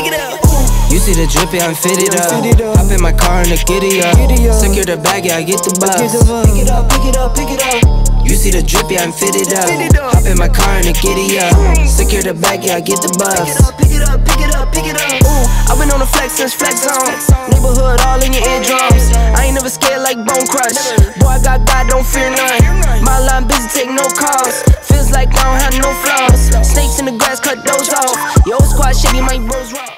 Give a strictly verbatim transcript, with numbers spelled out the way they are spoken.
pick it up. You see the drip, yeah, I'm fitted up. Hop in my car and the giddy up. Secure the bag, yeah, I get the bus. Pick it up, pick it up, pick it up. You see the drip, yeah, I'm fitted up. Hop in my car and the giddy up. Secure the bag, yeah, I get the bus. Pick it up, pick it up, pick it up, pick it up. Ooh, I've been on the flex since flex zone. Neighborhood all in your eardrums. I ain't never scared like Bone Crush. Boy, I got God, don't fear none. My line busy, take no calls. Feels like I don't have no flaws. Snakes in the grass, cut those off. Yo, squad shady, my bros rock.